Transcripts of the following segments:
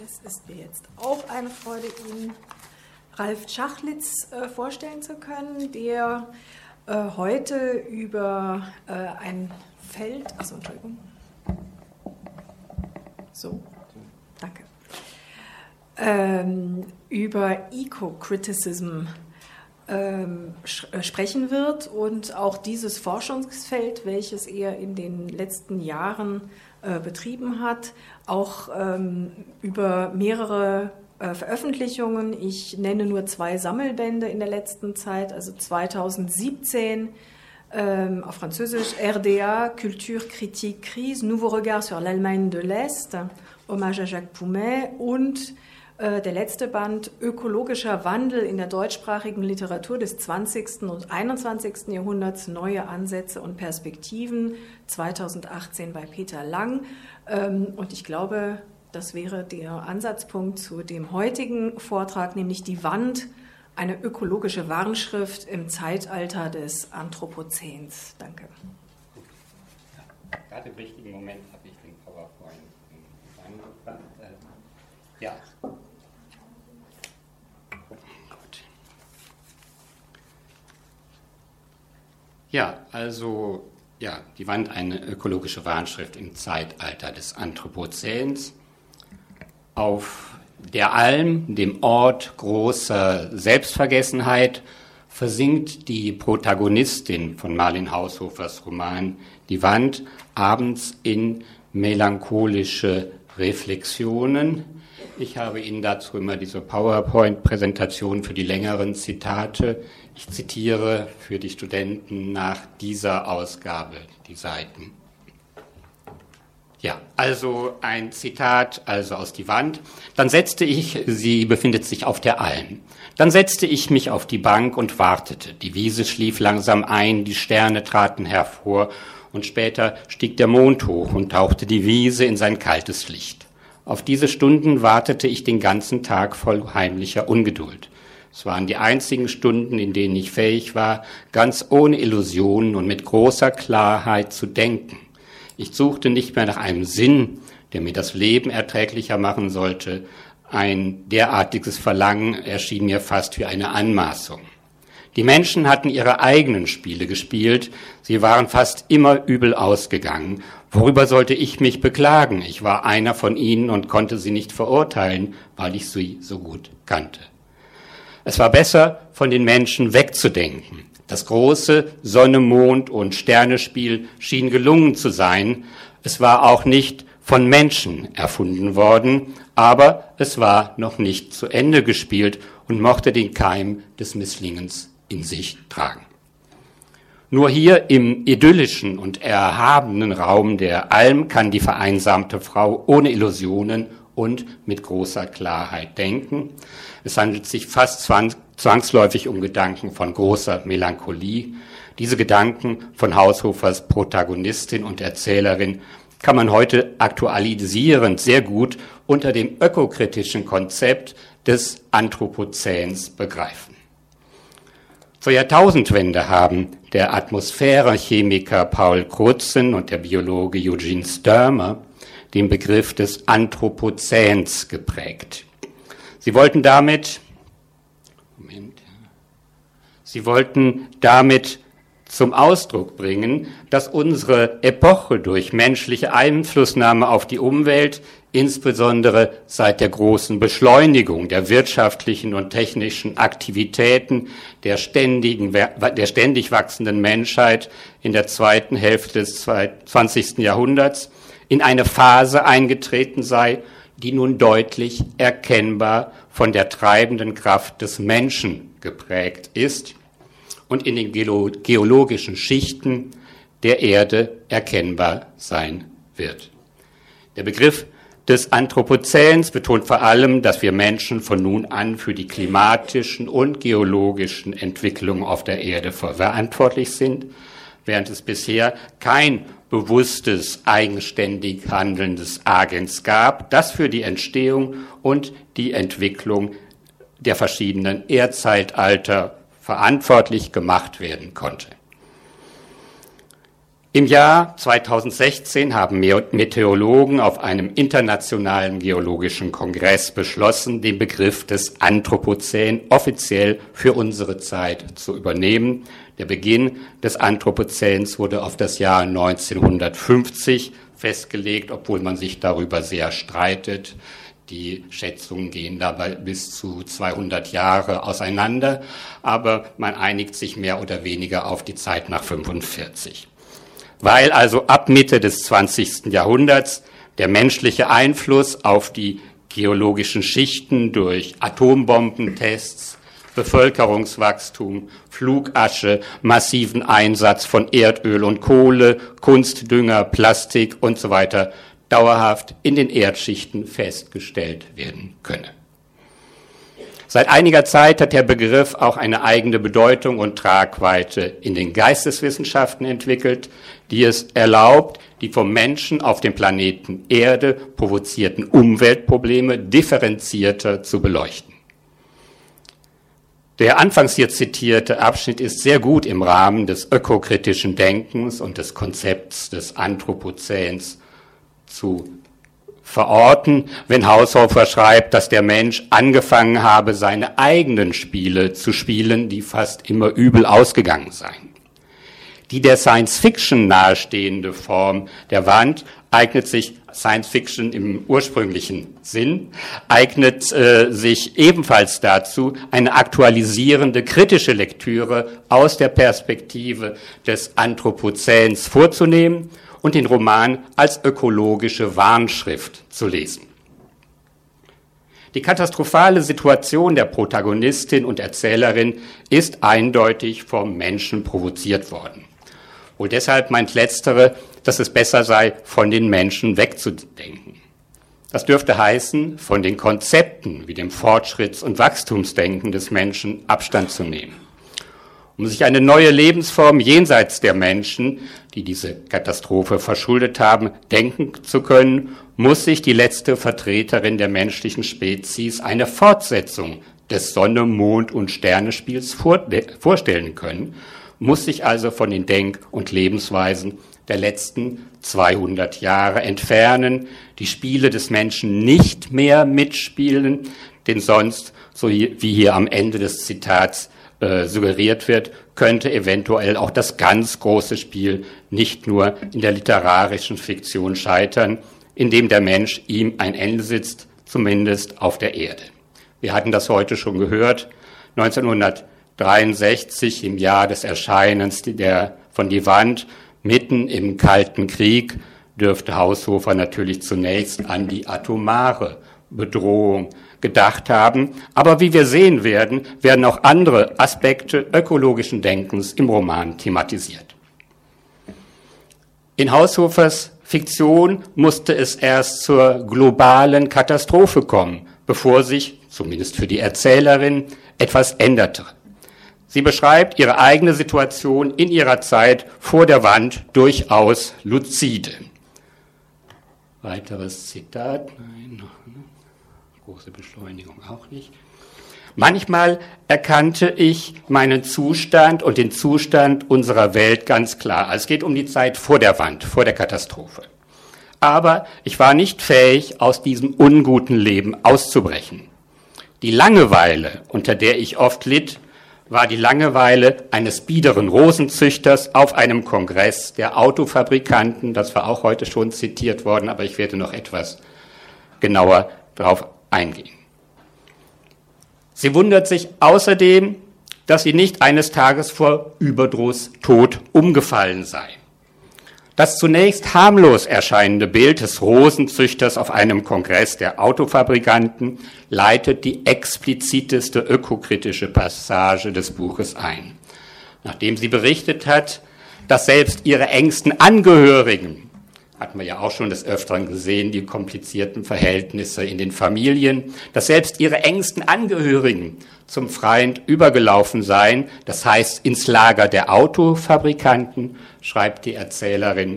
Es ist mir jetzt auch eine Freude, Ihnen Ralf Schachlitz vorstellen zu können, der heute über ein Feld, Entschuldigung, über Eco-Criticism sprechen wird und auch dieses Forschungsfeld, welches er in den letzten Jahren betrieben hat, auch über mehrere Veröffentlichungen. Ich nenne nur 2 Sammelbände in der letzten Zeit, also 2017 auf Französisch RDA, Culture, Critique, Crise, Nouveau Regard sur l'Allemagne de l'Est, Hommage à Jacques Poumet und der letzte Band Ökologischer Wandel in der deutschsprachigen Literatur des 20. und 21. Jahrhunderts, neue Ansätze und Perspektiven, 2018 bei Peter Lang. Und ich glaube, das wäre der Ansatzpunkt zu dem heutigen Vortrag, nämlich die Wand, eine ökologische Warnschrift im Zeitalter des Anthropozäns. Danke. Ja, gerade im richtigen Moment habe ich den PowerPoint angefangen. Ja. Ja, also die Wand, eine ökologische Warnschrift im Zeitalter des Anthropozäns. Auf der Alm, dem Ort großer Selbstvergessenheit, versinkt die Protagonistin von Marlin Haushofers Roman Die Wand abends in melancholische Reflexionen. Ich habe Ihnen dazu immer diese PowerPoint-Präsentation für die längeren Zitate. Ich zitiere für die Studenten nach dieser Ausgabe die Seiten. Ja, also ein Zitat aus Die Wand. Sie befindet sich auf der Alm. Dann setzte ich mich auf die Bank und wartete. Die Wiese schlief langsam ein, die Sterne traten hervor und später stieg der Mond hoch und tauchte die Wiese in sein kaltes Licht. Auf diese Stunden wartete ich den ganzen Tag voll heimlicher Ungeduld. Es waren die einzigen Stunden, in denen ich fähig war, ganz ohne Illusionen und mit großer Klarheit zu denken. Ich suchte nicht mehr nach einem Sinn, der mir das Leben erträglicher machen sollte. Ein derartiges Verlangen erschien mir fast wie eine Anmaßung. Die Menschen hatten ihre eigenen Spiele gespielt. Sie waren fast immer übel ausgegangen. Worüber sollte ich mich beklagen? Ich war einer von ihnen und konnte sie nicht verurteilen, weil ich sie so gut kannte. Es war besser, von den Menschen wegzudenken. Das große Sonne, Mond und Sternespiel schien gelungen zu sein. Es war auch nicht von Menschen erfunden worden, aber es war noch nicht zu Ende gespielt und mochte den Keim des Misslingens in sich tragen. Nur hier im idyllischen und erhabenen Raum der Alm kann die vereinsamte Frau ohne Illusionen und mit großer Klarheit denken. Es handelt sich fast zwangsläufig um Gedanken von großer Melancholie. Diese Gedanken von Haushofers Protagonistin und Erzählerin kann man heute aktualisierend sehr gut unter dem ökokritischen Konzept des Anthropozäns begreifen. Zur Jahrtausendwende haben der Atmosphärechemiker Paul Crutzen und der Biologe Eugene Sturmer den Begriff des Anthropozäns geprägt. Sie wollten damit zum Ausdruck bringen, dass unsere Epoche durch menschliche Einflussnahme auf die Umwelt, insbesondere seit der großen Beschleunigung der wirtschaftlichen und technischen Aktivitäten der ständig wachsenden Menschheit in der zweiten Hälfte des 20. Jahrhunderts, in eine Phase eingetreten sei, die nun deutlich erkennbar von der treibenden Kraft des Menschen geprägt ist und in den geologischen Schichten der Erde erkennbar sein wird. Der Begriff des Anthropozäns betont vor allem, dass wir Menschen von nun an für die klimatischen und geologischen Entwicklungen auf der Erde verantwortlich sind, während es bisher kein bewusstes, eigenständig handelndes Agens gab, das für die Entstehung und die Entwicklung der verschiedenen Erdzeitalter verantwortlich gemacht werden konnte. Im Jahr 2016 haben Meteorologen auf einem internationalen geologischen Kongress beschlossen, den Begriff des Anthropozän offiziell für unsere Zeit zu übernehmen. Der Beginn des Anthropozäns wurde auf das Jahr 1950 festgelegt, obwohl man sich darüber sehr streitet. Die Schätzungen gehen dabei bis zu 200 Jahre auseinander, aber man einigt sich mehr oder weniger auf die Zeit nach 45. Weil also ab Mitte des 20. Jahrhunderts der menschliche Einfluss auf die geologischen Schichten durch Atombombentests, Bevölkerungswachstum, Flugasche, massiven Einsatz von Erdöl und Kohle, Kunstdünger, Plastik und so weiter dauerhaft in den Erdschichten festgestellt werden könne. Seit einiger Zeit hat der Begriff auch eine eigene Bedeutung und Tragweite in den Geisteswissenschaften entwickelt, die es erlaubt, die vom Menschen auf dem Planeten Erde provozierten Umweltprobleme differenzierter zu beleuchten. Der anfangs hier zitierte Abschnitt ist sehr gut im Rahmen des ökokritischen Denkens und des Konzepts des Anthropozäns zu verorten, wenn Haushofer schreibt, dass der Mensch angefangen habe, seine eigenen Spiele zu spielen, die fast immer übel ausgegangen seien. Die der Science-Fiction nahestehende Form der Wand eignet sich, Science-Fiction im ursprünglichen Sinn, eignet sich ebenfalls dazu, eine aktualisierende, kritische Lektüre aus der Perspektive des Anthropozäns vorzunehmen und den Roman als ökologische Warnschrift zu lesen. Die katastrophale Situation der Protagonistin und Erzählerin ist eindeutig vom Menschen provoziert worden. Wohl deshalb meint Letztere, dass es besser sei, von den Menschen wegzudenken. Das dürfte heißen, von den Konzepten wie dem Fortschritts- und Wachstumsdenken des Menschen Abstand zu nehmen. Um sich eine neue Lebensform jenseits der Menschen, die diese Katastrophe verschuldet haben, denken zu können, muss sich die letzte Vertreterin der menschlichen Spezies eine Fortsetzung des Sonne-, Mond- und Sternespiels vorstellen können, muss sich also von den Denk- und Lebensweisen der letzten 200 Jahre entfernen, die Spiele des Menschen nicht mehr mitspielen, denn sonst, so wie hier am Ende des Zitats suggeriert wird, könnte eventuell auch das ganz große Spiel nicht nur in der literarischen Fiktion scheitern, indem der Mensch ihm ein Ende setzt, zumindest auf der Erde. Wir hatten das heute schon gehört, 1963, im Jahr des Erscheinens von Die Wand, mitten im Kalten Krieg, dürfte Haushofer natürlich zunächst an die atomare Bedrohung gedacht haben. Aber wie wir sehen werden, werden auch andere Aspekte ökologischen Denkens im Roman thematisiert. In Haushofers Fiktion musste es erst zur globalen Katastrophe kommen, bevor sich, zumindest für die Erzählerin, etwas änderte. Sie beschreibt ihre eigene Situation in ihrer Zeit vor der Wand durchaus luzide. Weiteres Zitat, nein, noch, große Beschleunigung auch nicht. Manchmal erkannte ich meinen Zustand und den Zustand unserer Welt ganz klar. Es geht um die Zeit vor der Wand, vor der Katastrophe. Aber ich war nicht fähig, aus diesem unguten Leben auszubrechen. Die Langeweile, unter der ich oft litt, war die Langeweile eines biederen Rosenzüchters auf einem Kongress der Autofabrikanten. Das war auch heute schon zitiert worden, aber ich werde noch etwas genauer darauf eingehen. Sie wundert sich außerdem, dass sie nicht eines Tages vor Überdruss tot umgefallen sei. Das zunächst harmlos erscheinende Bild des Rosenzüchters auf einem Kongress der Autofabrikanten leitet die expliziteste ökokritische Passage des Buches ein. Nachdem sie berichtet hat, dass selbst ihre engsten Angehörigen, hatten wir ja auch schon des Öfteren gesehen, die komplizierten Verhältnisse in den Familien, dass selbst ihre engsten Angehörigen zum Feind übergelaufen seien, das heißt ins Lager der Autofabrikanten, schreibt die Erzählerin.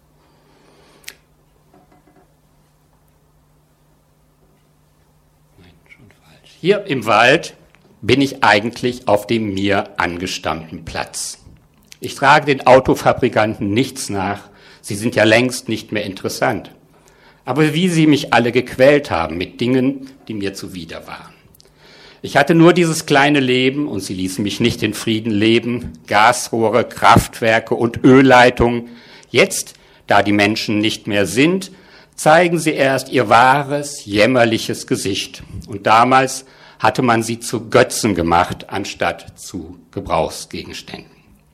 Nein, schon falsch. Hier im Wald bin ich eigentlich auf dem mir angestammten Platz. Ich trage den Autofabrikanten nichts nach, sie sind ja längst nicht mehr interessant. Aber wie sie mich alle gequält haben mit Dingen, die mir zuwider waren. Ich hatte nur dieses kleine Leben und sie ließen mich nicht in Frieden leben. Gasrohre, Kraftwerke und Ölleitungen. Jetzt, da die Menschen nicht mehr sind, zeigen sie erst ihr wahres, jämmerliches Gesicht. Und damals hatte man sie zu Götzen gemacht, anstatt zu Gebrauchsgegenständen.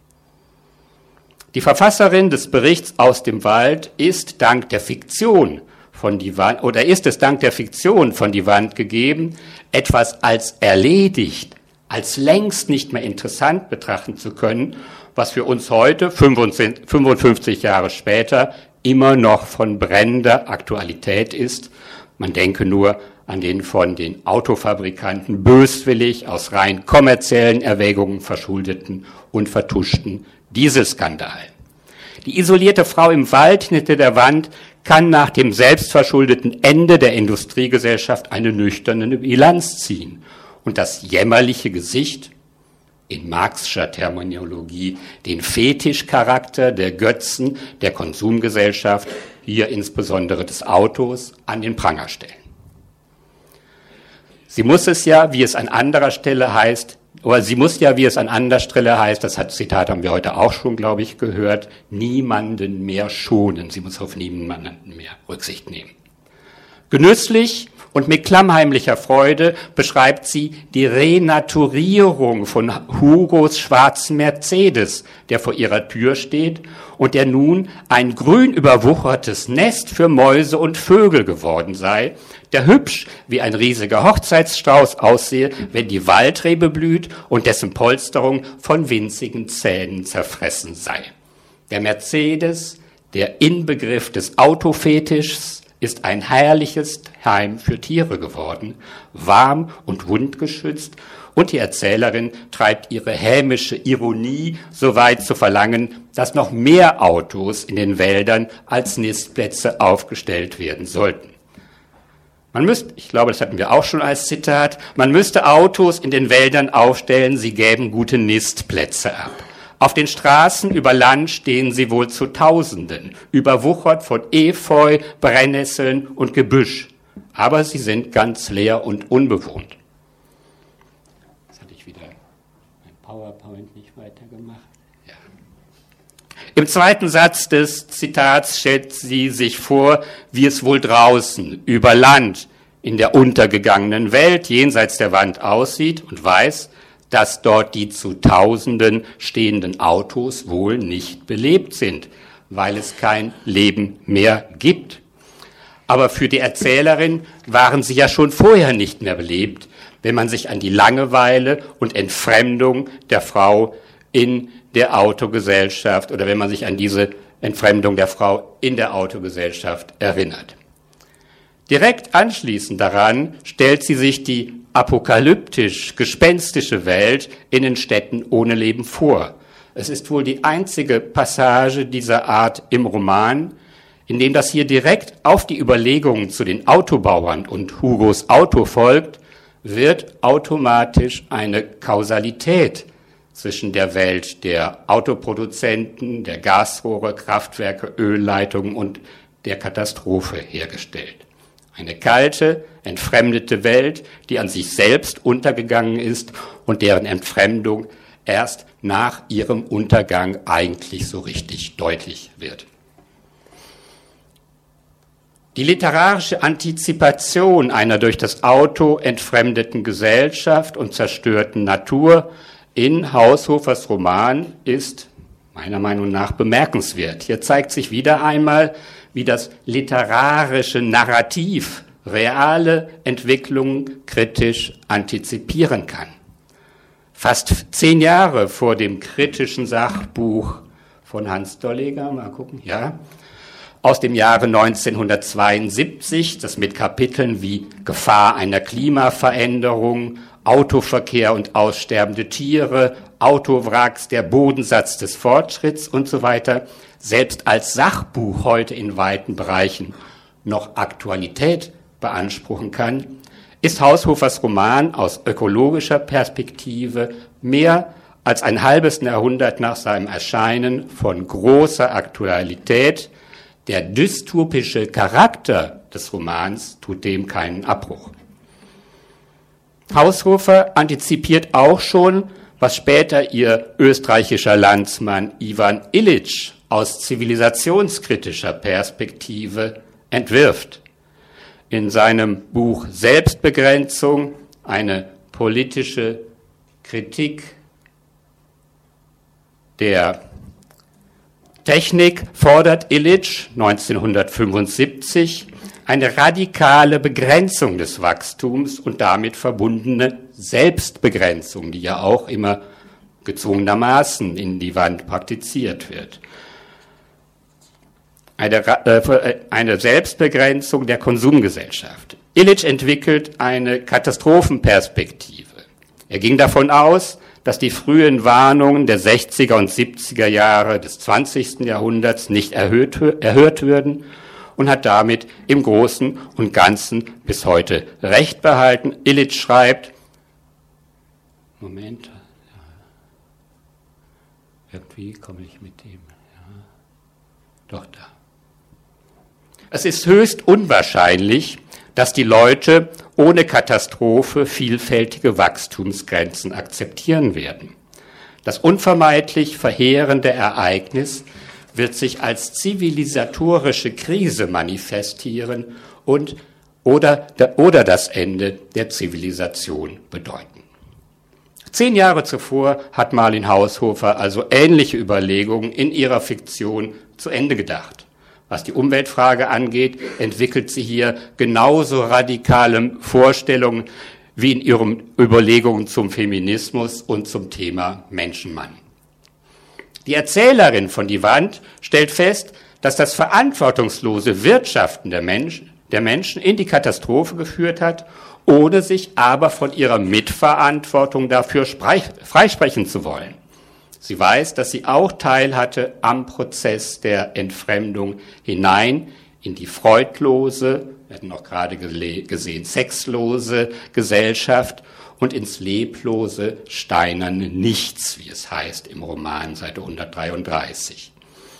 Die Verfasserin des Berichts aus dem Wald ist es dank der Fiktion von die Wand gegeben, etwas als erledigt, als längst nicht mehr interessant betrachten zu können, was für uns heute, 55 Jahre später, immer noch von brennender Aktualität ist. Man denke nur an den von den Autofabrikanten böswillig aus rein kommerziellen Erwägungen verschuldeten und vertuschten Dieselskandal. Die isolierte Frau im Wald hinter der Wand kann nach dem selbstverschuldeten Ende der Industriegesellschaft eine nüchterne Bilanz ziehen und das jämmerliche Gesicht, in Marxscher Terminologie, den Fetischcharakter der Götzen der Konsumgesellschaft, hier insbesondere des Autos, an den Pranger stellen. Sie muss ja, wie es an anderer Stelle heißt, das Zitat haben wir heute auch schon, glaube ich, gehört, niemanden mehr schonen. Sie muss auf niemanden mehr Rücksicht nehmen. Genüsslich und mit klammheimlicher Freude beschreibt sie die Renaturierung von Hugos schwarzen Mercedes, der vor ihrer Tür steht und der nun ein grün überwuchertes Nest für Mäuse und Vögel geworden sei, der hübsch wie ein riesiger Hochzeitsstrauß aussehe, wenn die Waldrebe blüht und dessen Polsterung von winzigen Zähnen zerfressen sei. Der Mercedes, der Inbegriff des Autofetischs, ist ein herrliches Heim für Tiere geworden, warm und wundgeschützt, und die Erzählerin treibt ihre hämische Ironie so weit zu verlangen, dass noch mehr Autos in den Wäldern als Nistplätze aufgestellt werden sollten. Ich glaube, das hatten wir auch schon als Zitat, man müsste Autos in den Wäldern aufstellen, sie gäben gute Nistplätze ab. Auf den Straßen über Land stehen sie wohl zu Tausenden, überwuchert von Efeu, Brennnesseln und Gebüsch. Aber sie sind ganz leer und unbewohnt. Jetzt hatte ich wieder mein PowerPoint nicht weitergemacht. Ja. Im zweiten Satz des Zitats stellt sie sich vor, wie es wohl draußen, über Land, in der untergegangenen Welt, jenseits der Wand aussieht und weiß, dass dort die zu Tausenden stehenden Autos wohl nicht belebt sind, weil es kein Leben mehr gibt. Aber für die Erzählerin waren sie ja schon vorher nicht mehr belebt, wenn man sich an die Langeweile und Entfremdung der Frau in der Autogesellschaft oder wenn man sich an diese Entfremdung der Frau in der Autogesellschaft erinnert. Direkt anschließend daran stellt sie sich die apokalyptisch-gespenstische Welt in den Städten ohne Leben vor. Es ist wohl die einzige Passage dieser Art im Roman, in dem das hier direkt auf die Überlegungen zu den Autobauern und Hugos Auto folgt, wird automatisch eine Kausalität zwischen der Welt der Autoproduzenten, der Gasrohre, Kraftwerke, Ölleitungen und der Katastrophe hergestellt. Eine kalte, entfremdete Welt, die an sich selbst untergegangen ist und deren Entfremdung erst nach ihrem Untergang eigentlich so richtig deutlich wird. Die literarische Antizipation einer durch das Auto entfremdeten Gesellschaft und zerstörten Natur in Haushofers Roman ist meiner Meinung nach bemerkenswert. Hier zeigt sich wieder einmal, wie das literarische Narrativ reale Entwicklungen kritisch antizipieren kann. Fast 10 Jahre vor dem kritischen Sachbuch von Hans Dolliger, mal gucken, ja, aus dem Jahre 1972, das mit Kapiteln wie Gefahr einer Klimaveränderung, Autoverkehr und aussterbende Tiere, Autowracks, der Bodensatz des Fortschritts und so weiter, selbst als Sachbuch heute in weiten Bereichen noch Aktualität beanspruchen kann, ist Haushofers Roman aus ökologischer Perspektive mehr als ein halbes Jahrhundert nach seinem Erscheinen von großer Aktualität. Der dystopische Charakter des Romans tut dem keinen Abbruch. Haushofer antizipiert auch schon, was später ihr österreichischer Landsmann Ivan Illich aus zivilisationskritischer Perspektive entwirft. In seinem Buch Selbstbegrenzung, eine politische Kritik der Technik, fordert Illich 1975 eine radikale Begrenzung des Wachstums und damit verbundene Selbstbegrenzung, die ja auch immer gezwungenermaßen in die Wand praktiziert wird. Eine Selbstbegrenzung der Konsumgesellschaft. Illich entwickelt eine Katastrophenperspektive. Er ging davon aus, dass die frühen Warnungen der 60er und 70er Jahre des 20. Jahrhunderts nicht erhört würden und hat damit im Großen und Ganzen bis heute Recht behalten. Illich schreibt, Moment, irgendwie komme ich mit dem, doch da. Es ist höchst unwahrscheinlich, dass die Leute ohne Katastrophe vielfältige Wachstumsgrenzen akzeptieren werden. Das unvermeidlich verheerende Ereignis wird sich als zivilisatorische Krise manifestieren oder das Ende der Zivilisation bedeuten. 10 Jahre zuvor hat Marlin Haushofer also ähnliche Überlegungen in ihrer Fiktion zu Ende gedacht. Was die Umweltfrage angeht, entwickelt sie hier genauso radikale Vorstellungen wie in ihren Überlegungen zum Feminismus und zum Thema Menschenmann. Die Erzählerin von Die Wand stellt fest, dass das verantwortungslose Wirtschaften der Menschen in die Katastrophe geführt hat, ohne sich aber von ihrer Mitverantwortung dafür freisprechen zu wollen. Sie weiß, dass sie auch Teil hatte am Prozess der Entfremdung hinein in die freudlose, wir hatten auch gerade gesehen, sexlose Gesellschaft und ins leblose, steinerne Nichts, wie es heißt im Roman, Seite 133.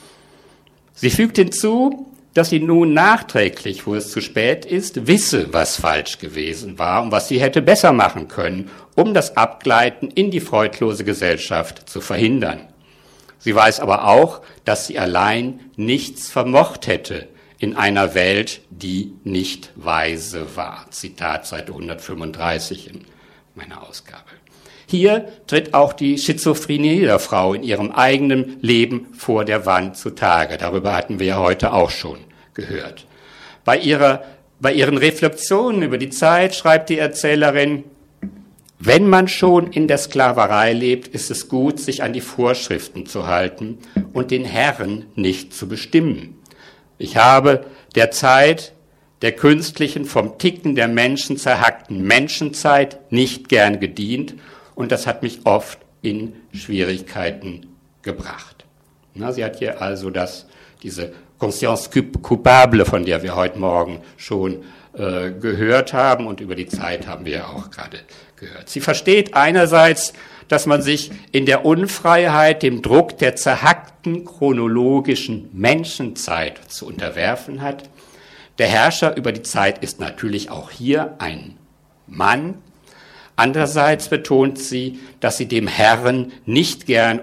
Sie fügt hinzu, dass sie nun nachträglich, wo es zu spät ist, wisse, was falsch gewesen war und was sie hätte besser machen können, um das Abgleiten in die freudlose Gesellschaft zu verhindern. Sie weiß aber auch, dass sie allein nichts vermocht hätte in einer Welt, die nicht weise war. Zitat Seite 135 in meiner Ausgabe. Hier tritt auch die Schizophrenie der Frau in ihrem eigenen Leben vor der Wand zutage. Darüber hatten wir ja heute auch schon gehört. Bei ihren Reflexionen über die Zeit schreibt die Erzählerin, wenn man schon in der Sklaverei lebt, ist es gut, sich an die Vorschriften zu halten und den Herren nicht zu bestimmen. Ich habe der Zeit der künstlichen, vom Ticken der Menschen zerhackten Menschenzeit nicht gern gedient und das hat mich oft in Schwierigkeiten gebracht. Sie hat hier also diese Conscience coupable, von der wir heute Morgen schon gehört haben und über die Zeit haben wir ja auch gerade gehört. Sie versteht einerseits, dass man sich in der Unfreiheit dem Druck der zerhackten chronologischen Menschenzeit zu unterwerfen hat. Der Herrscher über die Zeit ist natürlich auch hier ein Mann. Andererseits betont sie, dass sie sich dem Herrn nicht gern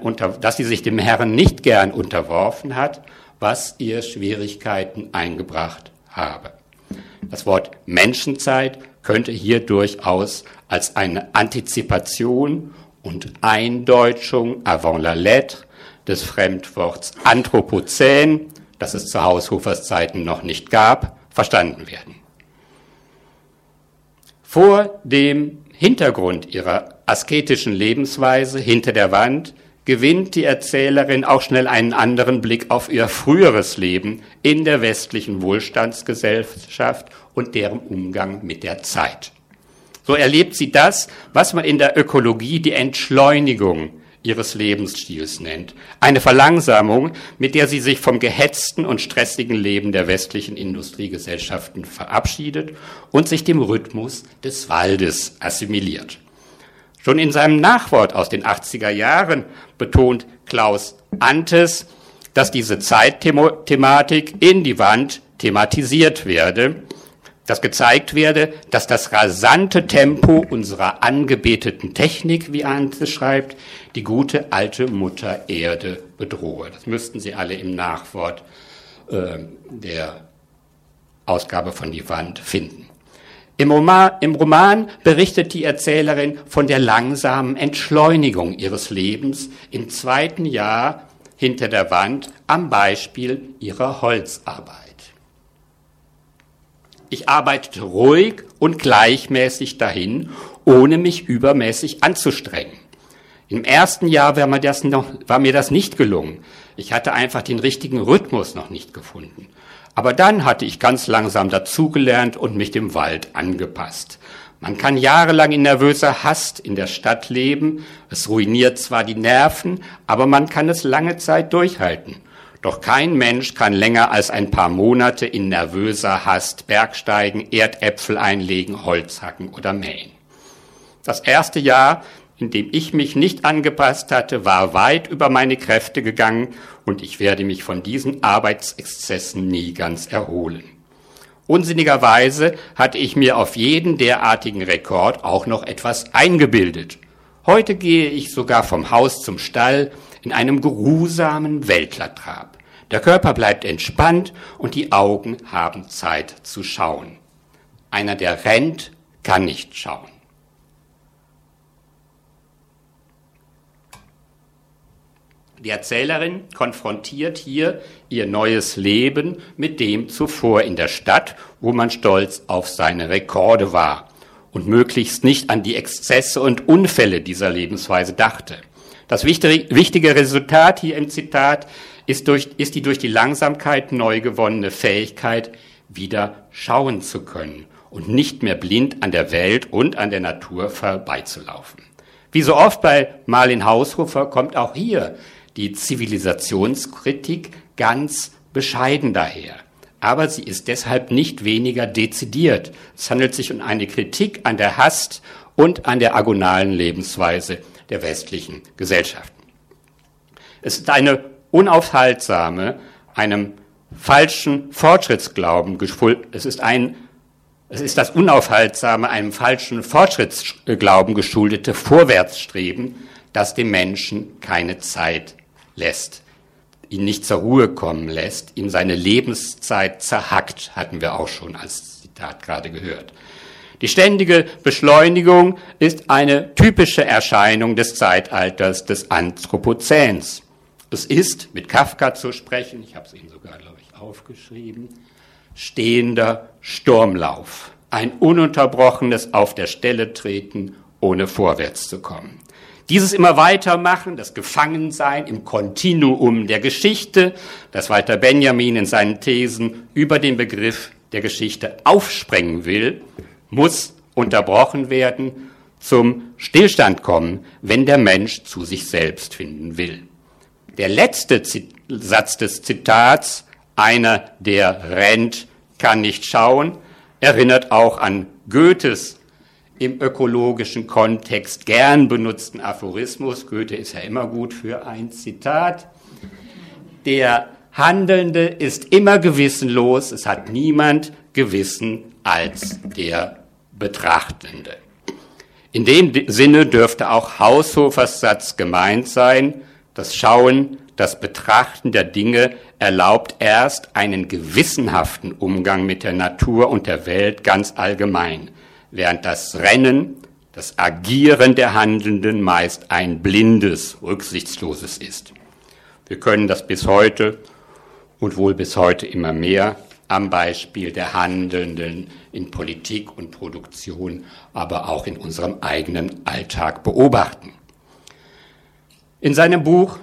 unterworfen hat, was ihr Schwierigkeiten eingebracht habe. Das Wort Menschenzeit könnte hier durchaus als eine Antizipation und Eindeutschung avant la lettre des Fremdworts Anthropozän, das es zu Haushofers Zeiten noch nicht gab, verstanden werden. Vor dem Hintergrund ihrer asketischen Lebensweise hinter der Wand gewinnt die Erzählerin auch schnell einen anderen Blick auf ihr früheres Leben in der westlichen Wohlstandsgesellschaft und deren Umgang mit der Zeit. So erlebt sie das, was man in der Ökologie die Entschleunigung ihres Lebensstils nennt. Eine Verlangsamung, mit der sie sich vom gehetzten und stressigen Leben der westlichen Industriegesellschaften verabschiedet und sich dem Rhythmus des Waldes assimiliert. Schon in seinem Nachwort aus den 80er Jahren betont Klaus Antes, dass diese Zeitthematik in die Wand thematisiert werde, dass gezeigt werde, dass das rasante Tempo unserer angebeteten Technik, wie Antes schreibt, die gute alte Mutter Erde bedrohe. Das müssten Sie alle im Nachwort der Ausgabe von Die Wand finden. Im Roman berichtet die Erzählerin von der langsamen Entschleunigung ihres Lebens im 2. Jahr hinter der Wand am Beispiel ihrer Holzarbeit. Ich arbeitete ruhig und gleichmäßig dahin, ohne mich übermäßig anzustrengen. Im 1. Jahr war mir das nicht gelungen. Ich hatte einfach den richtigen Rhythmus noch nicht gefunden. Aber dann hatte ich ganz langsam dazugelernt und mich dem Wald angepasst. Man kann jahrelang in nervöser Hast in der Stadt leben. Es ruiniert zwar die Nerven, aber man kann es lange Zeit durchhalten. Doch kein Mensch kann länger als ein paar Monate in nervöser Hast Bergsteigen, Erdäpfel einlegen, Holz hacken oder mähen. Das 1. Jahr, in dem ich mich nicht angepasst hatte, war weit über meine Kräfte gegangen und ich werde mich von diesen Arbeitsexzessen nie ganz erholen. Unsinnigerweise hatte ich mir auf jeden derartigen Rekord auch noch etwas eingebildet. Heute gehe ich sogar vom Haus zum Stall in einem geruhsamen Weltlertrab. Der Körper bleibt entspannt und die Augen haben Zeit zu schauen. Einer, der rennt, kann nicht schauen. Die Erzählerin konfrontiert hier ihr neues Leben mit dem zuvor in der Stadt, wo man stolz auf seine Rekorde war und möglichst nicht an die Exzesse und Unfälle dieser Lebensweise dachte. Das wichtige Resultat hier im Zitat ist die durch die Langsamkeit neu gewonnene Fähigkeit, wieder schauen zu können und nicht mehr blind an der Welt und an der Natur vorbeizulaufen. Wie so oft bei Marlin Haushofer kommt auch hier die Zivilisationskritik ganz bescheiden daher. Aber sie ist deshalb nicht weniger dezidiert. Es handelt sich um eine Kritik an der Hast und an der agonalen Lebensweise der westlichen Gesellschaften. Es ist eine unaufhaltsame, einem falschen Fortschrittsglauben es ist das unaufhaltsame, einem falschen Fortschrittsglauben geschuldete Vorwärtsstreben, das dem Menschen keine Zeit lässt, ihn nicht zur Ruhe kommen lässt, ihm seine Lebenszeit zerhackt, hatten wir auch schon als Zitat gerade gehört. Die ständige Beschleunigung ist eine typische Erscheinung des Zeitalters des Anthropozäns. Es ist, mit Kafka zu sprechen, ich habe es Ihnen sogar, glaube ich, aufgeschrieben, stehender Sturmlauf, ein ununterbrochenes Auf der Stelle treten, ohne vorwärts zu kommen. Dieses immer weitermachen, das Gefangensein im Kontinuum der Geschichte, das Walter Benjamin in seinen Thesen über den Begriff der Geschichte aufsprengen will, muss unterbrochen werden, zum Stillstand kommen, wenn der Mensch zu sich selbst finden will. Der letzte Satz des Zitats, einer, der rennt, kann nicht schauen, erinnert auch an Goethes im ökologischen Kontext gern benutzten Aphorismus. Goethe ist ja immer gut für ein Zitat. Der Handelnde ist immer gewissenlos, es hat niemand Gewissen als der Betrachtende. In dem Sinne dürfte auch Haushofers Satz gemeint sein, das Schauen, das Betrachten der Dinge erlaubt erst einen gewissenhaften Umgang mit der Natur und der Welt ganz allgemein, während das Rennen, das Agieren der Handelnden meist ein blindes, rücksichtsloses ist. Wir können das bis heute und wohl bis heute immer mehr am Beispiel der Handelnden in Politik und Produktion, aber auch in unserem eigenen Alltag beobachten. In seinem Buch,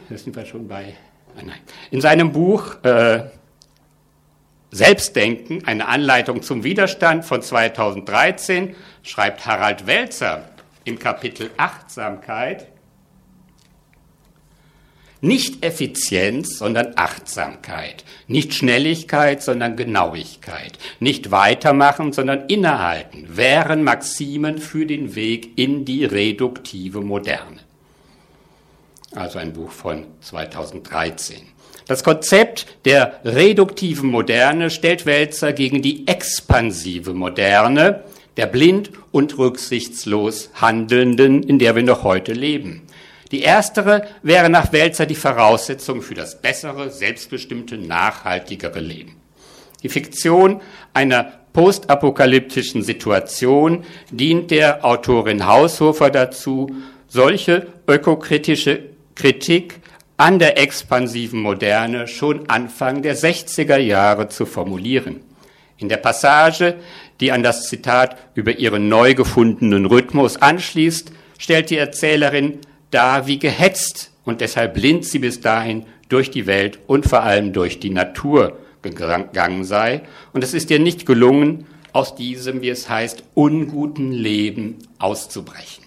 Selbstdenken, eine Anleitung zum Widerstand von 2013, schreibt Harald Welzer im Kapitel Achtsamkeit: Nicht Effizienz, sondern Achtsamkeit. Nicht Schnelligkeit, sondern Genauigkeit. Nicht weitermachen, sondern innehalten wären Maximen für den Weg in die reduktive Moderne. Also ein Buch von 2013. Das Konzept der reduktiven Moderne stellt Wälzer gegen die expansive Moderne, der blind und rücksichtslos Handelnden, in der wir noch heute leben. Die erstere wäre nach Wälzer die Voraussetzung für das bessere, selbstbestimmte, nachhaltigere Leben. Die Fiktion einer postapokalyptischen Situation dient der Autorin Haushofer dazu, solche ökokritische Kritik an der expansiven Moderne schon Anfang der 60er Jahre zu formulieren. In der Passage, die an das Zitat über ihren neu gefundenen Rhythmus anschließt, stellt die Erzählerin dar, wie gehetzt und deshalb blind sie bis dahin durch die Welt und vor allem durch die Natur gegangen sei. Und es ist ihr nicht gelungen, aus diesem, wie es heißt, unguten Leben auszubrechen.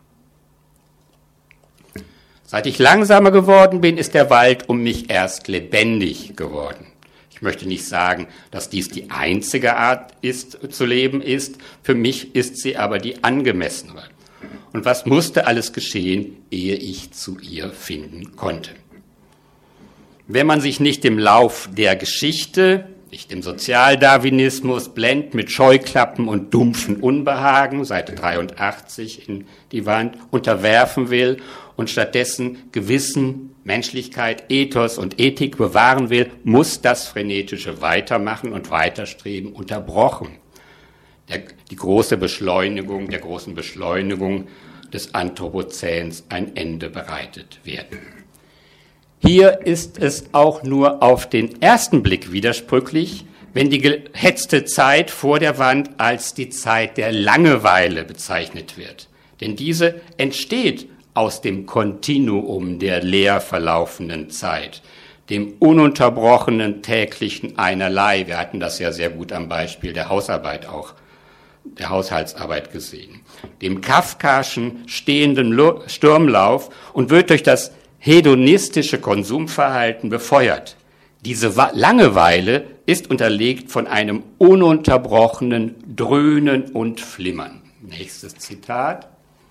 Seit ich langsamer geworden bin, ist der Wald um mich erst lebendig geworden. Ich möchte nicht sagen, dass dies die einzige Art zu leben ist. Für mich ist sie aber die angemessenere. Und was musste alles geschehen, ehe ich zu ihr finden konnte? Wenn man sich nicht im Lauf der Geschichte, nicht im Sozialdarwinismus blendet mit Scheuklappen und dumpfen Unbehagen, Seite 83 in die Wand, unterwerfen will und stattdessen Gewissen, Menschlichkeit, Ethos und Ethik bewahren will, muss das frenetische Weitermachen und Weiterstreben unterbrochen. Die großen Beschleunigung des Anthropozäns ein Ende bereitet werden. Hier ist es auch nur auf den ersten Blick widersprüchlich, wenn die gehetzte Zeit vor der Wand als die Zeit der Langeweile bezeichnet wird. Denn diese entsteht aus dem Kontinuum der leer verlaufenden Zeit, dem ununterbrochenen täglichen Einerlei. Wir hatten das ja sehr gut am Beispiel der Haushaltsarbeit gesehen. Dem kafkaschen stehenden Sturmlauf und wird durch das hedonistische Konsumverhalten befeuert. Diese Langeweile ist unterlegt von einem ununterbrochenen Dröhnen und Flimmern. Nächstes Zitat.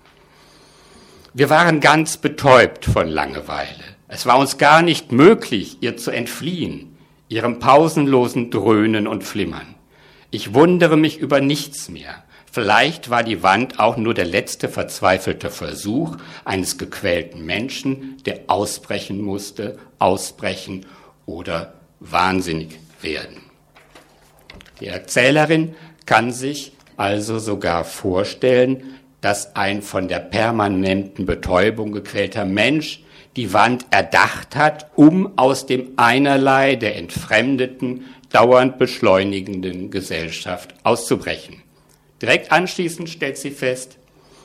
Wir waren ganz betäubt von Langeweile. Es war uns gar nicht möglich, ihr zu entfliehen, ihrem pausenlosen Dröhnen und Flimmern. Ich wundere mich über nichts mehr. Vielleicht war die Wand auch nur der letzte verzweifelte Versuch eines gequälten Menschen, der ausbrechen musste, ausbrechen oder wahnsinnig werden. Die Erzählerin kann sich also sogar vorstellen, dass ein von der permanenten Betäubung gequälter Mensch die Wand erdacht hat, um aus dem Einerlei der entfremdeten, dauernd beschleunigenden Gesellschaft auszubrechen. Direkt anschließend stellt sie fest,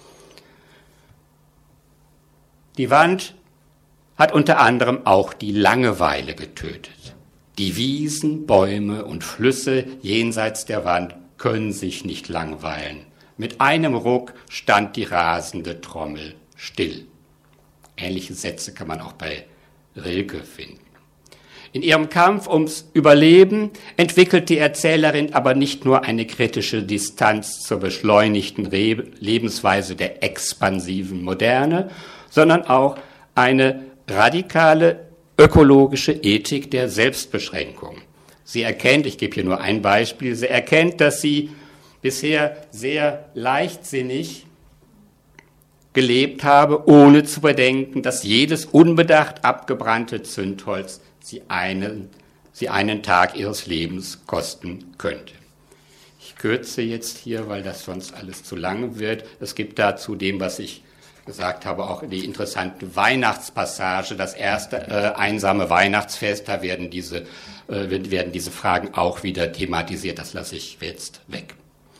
die Wand hat unter anderem auch die Langeweile getötet. Die Wiesen, Bäume und Flüsse jenseits der Wand können sich nicht langweilen. Mit einem Ruck stand die rasende Trommel still. Ähnliche Sätze kann man auch bei Rilke finden. In ihrem Kampf ums Überleben entwickelt die Erzählerin aber nicht nur eine kritische Distanz zur beschleunigten Lebensweise der expansiven Moderne, sondern auch eine radikale ökologische Ethik der Selbstbeschränkung. Sie erkennt, ich gebe hier nur ein Beispiel, sie erkennt, dass sie bisher sehr leichtsinnig gelebt habe, ohne zu bedenken, dass jedes unbedacht abgebrannte Zündholz sie einen Tag ihres Lebens kosten könnte. Ich kürze jetzt hier, weil das sonst alles zu lang wird. Es gibt dazu dem, was ich gesagt habe, auch die interessante Weihnachtspassage, das erste einsame Weihnachtsfest, da werden diese Fragen auch wieder thematisiert. Das lasse ich jetzt weg.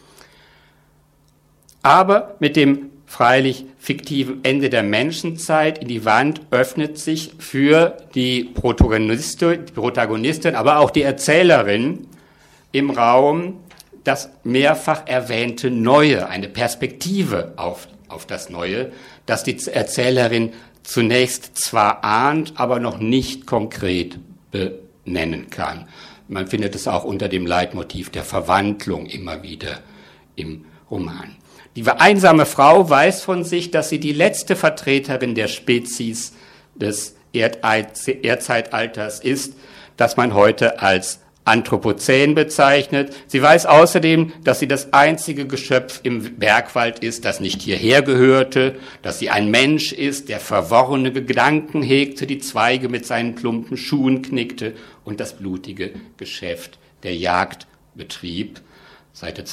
Aber mit dem freilich fiktiven Ende der Menschenzeit in die Wand öffnet sich für die Protagonistin, aber auch die Erzählerin im Raum das mehrfach erwähnte Neue, eine Perspektive auf das Neue, das die Erzählerin zunächst zwar ahnt, aber noch nicht konkret benennen kann. Man findet es auch unter dem Leitmotiv der Verwandlung immer wieder im Roman. Die einsame Frau weiß von sich, dass sie die letzte Vertreterin der Spezies des Erdzeitalters ist, das man heute als Anthropozän bezeichnet. Sie weiß außerdem, dass sie das einzige Geschöpf im Bergwald ist, das nicht hierher gehörte, dass sie ein Mensch ist, der verworrene Gedanken hegte, die Zweige mit seinen plumpen Schuhen knickte und das blutige Geschäft der Jagd betrieb. Seite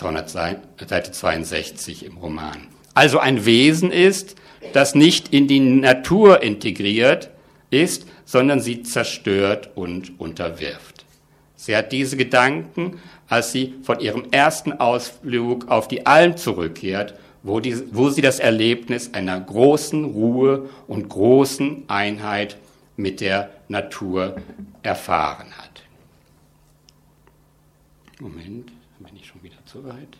62 im Roman. Also ein Wesen ist, das nicht in die Natur integriert ist, sondern sie zerstört und unterwirft. Sie hat diese Gedanken, als sie von ihrem ersten Ausflug auf die Alm zurückkehrt, wo sie das Erlebnis einer großen Ruhe und großen Einheit mit der Natur erfahren hat. Moment, bin ich schon wieder zu weit?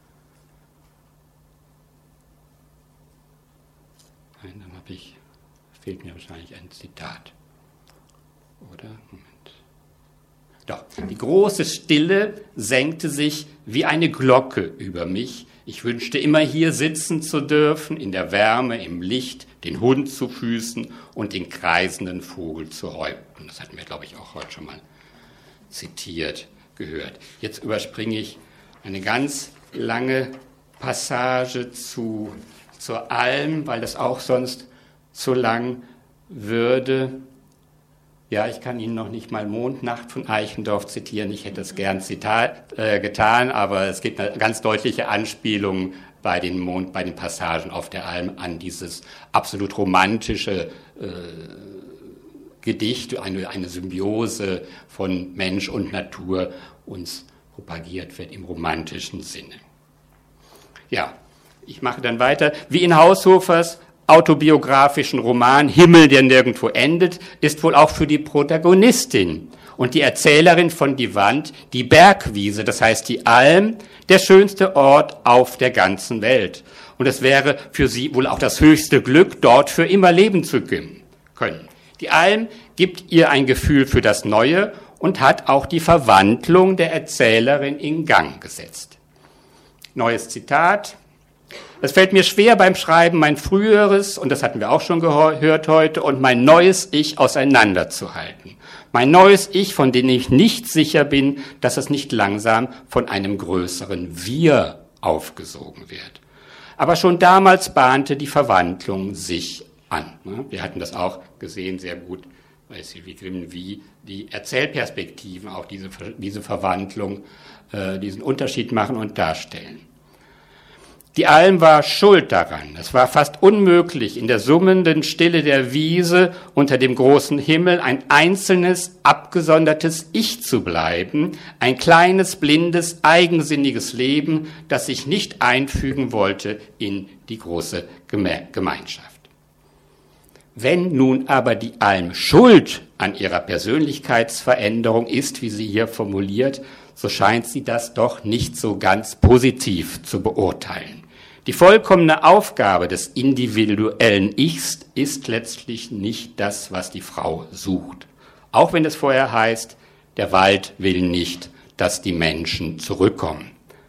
Nein, dann fehlt mir wahrscheinlich ein Zitat. Oder? Moment. Doch, die große Stille senkte sich wie eine Glocke über mich. Ich wünschte immer hier sitzen zu dürfen, in der Wärme, im Licht, den Hund zu Füßen und den kreisenden Vogel zu Häupten. Das hatten wir, glaube ich, auch heute schon mal zitiert gehört. Jetzt überspringe ich eine ganz lange Passage zur Alm, weil das auch sonst zu lang würde. Ja, ich kann Ihnen noch nicht mal Mondnacht von Eichendorff zitieren. Ich hätte es gern getan, aber es gibt eine ganz deutliche Anspielung bei den Passagen auf der Alm an dieses absolut romantische Gedicht, eine Symbiose von Mensch und Natur uns propagiert wird im romantischen Sinne. Ja, ich mache dann weiter. Wie in Haushofers autobiografischen Roman Himmel, der nirgendwo endet, ist wohl auch für die Protagonistin und die Erzählerin von Die Wand die Bergwiese, das heißt die Alm, der schönste Ort auf der ganzen Welt. Und es wäre für sie wohl auch das höchste Glück, dort für immer leben zu können. Die Alm gibt ihr ein Gefühl für das Neue und hat auch die Verwandlung der Erzählerin in Gang gesetzt. Neues Zitat. Es fällt mir schwer beim Schreiben, mein früheres, und das hatten wir auch schon gehört heute, und mein neues Ich auseinanderzuhalten. Mein neues Ich, von dem ich nicht sicher bin, dass es nicht langsam von einem größeren Wir aufgesogen wird. Aber schon damals bahnte die Verwandlung sich an. Wir hatten das auch gesehen, sehr gut bei Sylvie Grimm, wie die Erzählperspektiven auch diese Verwandlung, diesen Unterschied machen und darstellen. Die Alm war schuld daran. Es war fast unmöglich, in der summenden Stille der Wiese unter dem großen Himmel ein einzelnes, abgesondertes Ich zu bleiben, ein kleines, blindes, eigensinniges Leben, das sich nicht einfügen wollte in die große Gemeinschaft. Wenn nun aber die Alm schuld an ihrer Persönlichkeitsveränderung ist, wie sie hier formuliert, so scheint sie das doch nicht so ganz positiv zu beurteilen. Die vollkommene Aufgabe des individuellen Ichs ist letztlich nicht das, was die Frau sucht. Auch wenn es vorher heißt, der Wald will nicht, dass die Menschen zurückkommen.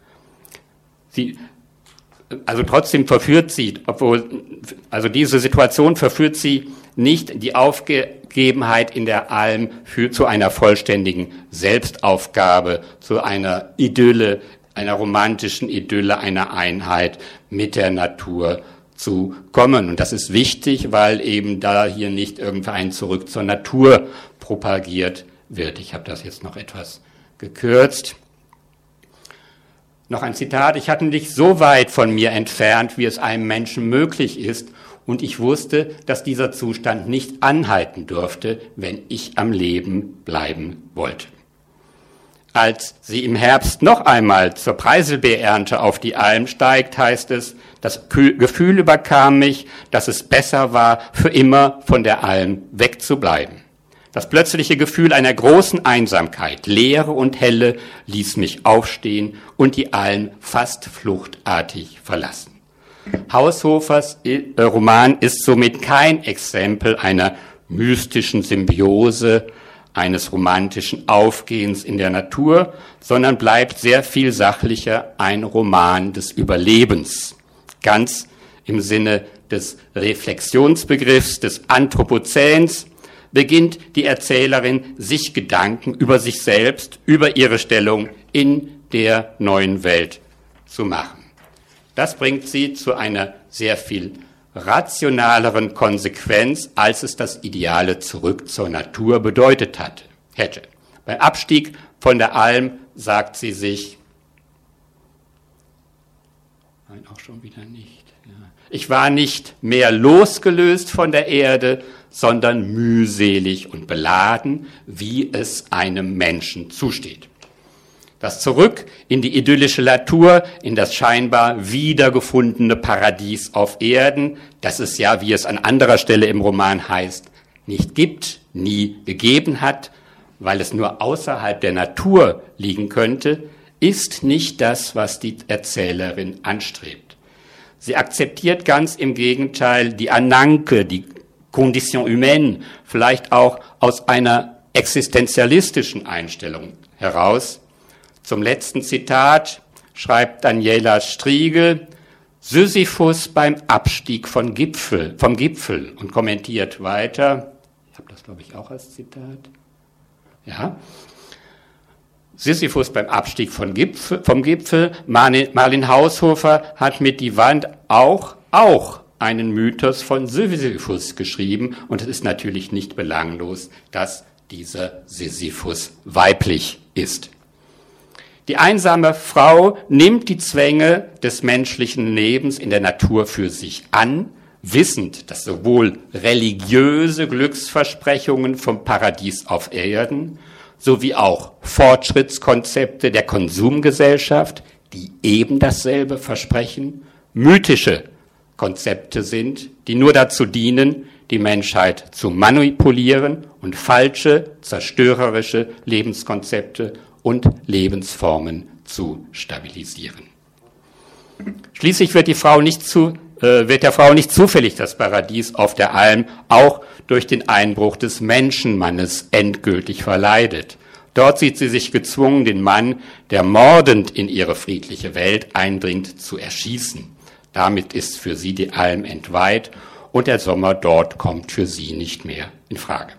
Trotzdem verführt sie, diese Situation verführt sie nicht, die Aufgegebenheit in der Alm zu einer vollständigen Selbstaufgabe, zu einer Idylle, einer romantischen Idylle, einer Einheit mit der Natur zu kommen. Und das ist wichtig, weil eben da hier nicht irgendein Zurück zur Natur propagiert wird. Ich habe das jetzt noch etwas gekürzt. Noch ein Zitat. Ich hatte mich so weit von mir entfernt, wie es einem Menschen möglich ist, und ich wusste, dass dieser Zustand nicht anhalten durfte, wenn ich am Leben bleiben wollte. Als sie im Herbst noch einmal zur Preiselbeerernte auf die Alm steigt, heißt es, das Gefühl überkam mich, dass es besser war, für immer von der Alm wegzubleiben. Das plötzliche Gefühl einer großen Einsamkeit, Leere und Helle, ließ mich aufstehen und die Alm fast fluchtartig verlassen. Haushofers Roman ist somit kein Exempel einer mystischen Symbiose, eines romantischen Aufgehens in der Natur, sondern bleibt sehr viel sachlicher ein Roman des Überlebens. Ganz im Sinne des Reflexionsbegriffs des Anthropozäns beginnt die Erzählerin, sich Gedanken über sich selbst, über ihre Stellung in der neuen Welt zu machen. Das bringt sie zu einer sehr viel rationaleren Konsequenz, als es das ideale Zurück zur Natur bedeutet hätte. Beim Abstieg von der Alm sagt sie sich, nein, auch schon wieder nicht. Ja. Ich war nicht mehr losgelöst von der Erde, sondern mühselig und beladen, wie es einem Menschen zusteht. Das Zurück in die idyllische Natur, in das scheinbar wiedergefundene Paradies auf Erden, das es ja, wie es an anderer Stelle im Roman heißt, nicht gibt, nie gegeben hat, weil es nur außerhalb der Natur liegen könnte, ist nicht das, was die Erzählerin anstrebt. Sie akzeptiert ganz im Gegenteil die Ananke, die Condition humaine, vielleicht auch aus einer existenzialistischen Einstellung heraus. Zum letzten Zitat schreibt Daniela Striegel, Sisyphus beim Abstieg vom Gipfel und kommentiert weiter, ich habe das glaube ich auch als Zitat, ja, Sisyphus beim Abstieg vom Gipfel, Marlin Haushofer hat mit Die Wand auch einen Mythos von Sisyphus geschrieben und es ist natürlich nicht belanglos, dass dieser Sisyphus weiblich ist. Die einsame Frau nimmt die Zwänge des menschlichen Lebens in der Natur für sich an, wissend, dass sowohl religiöse Glücksversprechungen vom Paradies auf Erden sowie auch Fortschrittskonzepte der Konsumgesellschaft, die eben dasselbe versprechen, mythische Konzepte sind, die nur dazu dienen, die Menschheit zu manipulieren und falsche, zerstörerische Lebenskonzepte und Lebensformen zu stabilisieren. Schließlich wird der Frau nicht zufällig das Paradies auf der Alm auch durch den Einbruch des Menschenmannes endgültig verleidet. Dort sieht sie sich gezwungen, den Mann, der mordend in ihre friedliche Welt eindringt, zu erschießen. Damit ist für sie die Alm entweiht und der Sommer dort kommt für sie nicht mehr in Frage.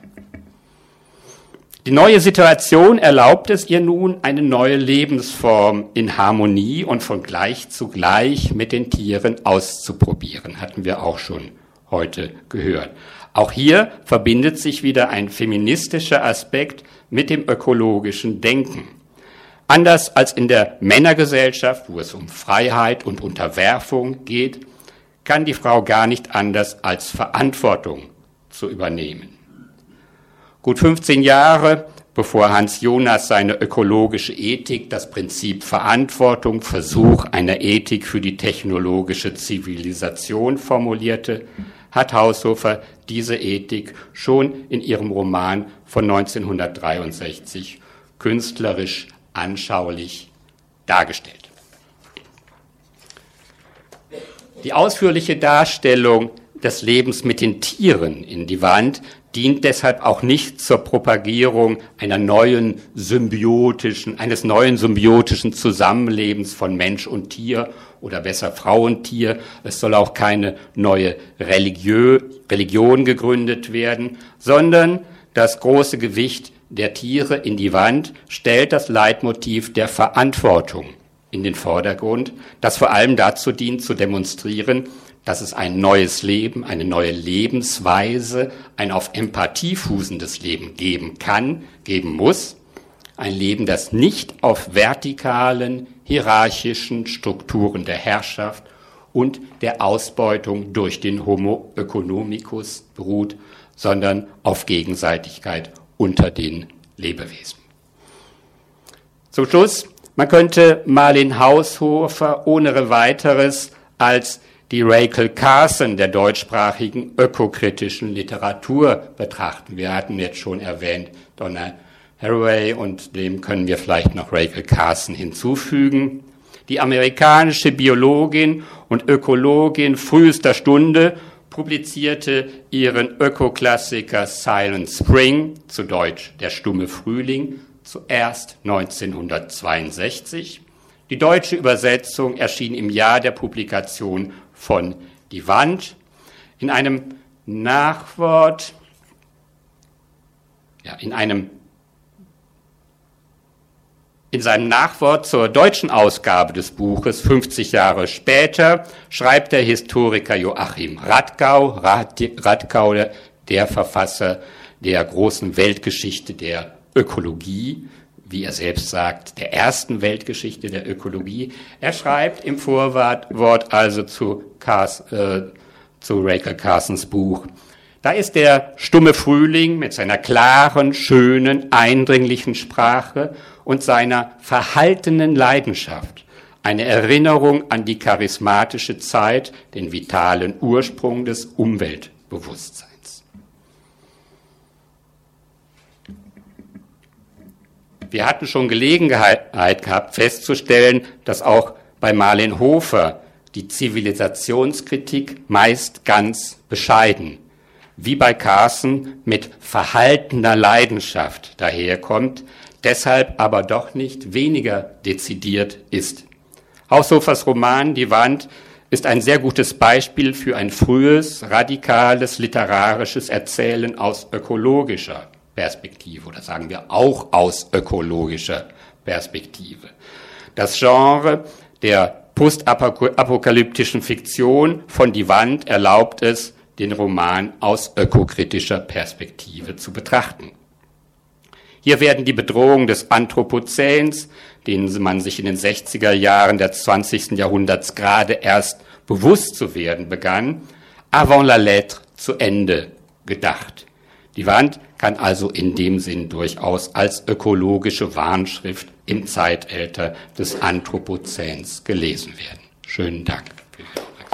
Die neue Situation erlaubt es ihr nun, eine neue Lebensform in Harmonie und von gleich zu gleich mit den Tieren auszuprobieren, hatten wir auch schon heute gehört. Auch hier verbindet sich wieder ein feministischer Aspekt mit dem ökologischen Denken. Anders als in der Männergesellschaft, wo es um Freiheit und Unterwerfung geht, kann die Frau gar nicht anders als Verantwortung zu übernehmen. Gut 15 Jahre, bevor Hans Jonas seine ökologische Ethik, das Prinzip Verantwortung, Versuch einer Ethik für die technologische Zivilisation formulierte, hat Haushofer diese Ethik schon in ihrem Roman von 1963 künstlerisch anschaulich dargestellt. Die ausführliche Darstellung des Lebens mit den Tieren in Die Wand dient deshalb auch nicht zur Propagierung eines neuen symbiotischen Zusammenlebens von Mensch und Tier oder besser Frau und Tier. Es soll auch keine neue Religion gegründet werden, sondern das große Gewicht der Tiere in Die Wand stellt das Leitmotiv der Verantwortung in den Vordergrund, das vor allem dazu dient, zu demonstrieren, dass es ein neues Leben, eine neue Lebensweise, ein auf Empathie fußendes Leben geben kann, geben muss. Ein Leben, das nicht auf vertikalen, hierarchischen Strukturen der Herrschaft und der Ausbeutung durch den Homo economicus beruht, sondern auf Gegenseitigkeit unter den Lebewesen. Zum Schluss, man könnte Marlin Haushofer ohne weiteres als die Rachel Carson der deutschsprachigen ökokritischen Literatur betrachten. Wir hatten jetzt schon erwähnt Donna Haraway und dem können wir vielleicht noch Rachel Carson hinzufügen. Die amerikanische Biologin und Ökologin frühester Stunde publizierte ihren Ökoklassiker Silent Spring, zu Deutsch Der stumme Frühling, zuerst 1962. Die deutsche Übersetzung erschien im Jahr der Publikation von Die Wand. In einem Nachwort, in seinem Nachwort zur deutschen Ausgabe des Buches 50 Jahre später schreibt der Historiker Joachim Radkau, der Verfasser der großen Weltgeschichte der Ökologie, wie er selbst sagt, der ersten Weltgeschichte der Ökologie. Er schreibt im Vorwort also zu Rachel Carsons Buch: Da ist der stumme Frühling mit seiner klaren, schönen, eindringlichen Sprache und seiner verhaltenen Leidenschaft eine Erinnerung an die charismatische Zeit, den vitalen Ursprung des Umweltbewusstseins. Wir hatten schon Gelegenheit gehabt, festzustellen, dass auch bei Marlen Hofer die Zivilisationskritik meist ganz bescheiden, wie bei Carson mit verhaltener Leidenschaft daherkommt, deshalb aber doch nicht weniger dezidiert ist. Haushofers Roman Die Wand ist ein sehr gutes Beispiel für ein frühes, radikales, literarisches Erzählen aus ökologischer Perspektive, oder sagen wir auch aus ökologischer Perspektive. Das Genre der postapokalyptischen Fiktion von Die Wand erlaubt es, den Roman aus ökokritischer Perspektive zu betrachten. Hier werden die Bedrohungen des Anthropozäns, denen man sich in den 60er Jahren des 20. Jahrhunderts gerade erst bewusst zu werden begann, avant la lettre zu Ende gedacht. Die Wand kann also in dem Sinn durchaus als ökologische Warnschrift im Zeitalter des Anthropozäns gelesen werden. Schönen Dank.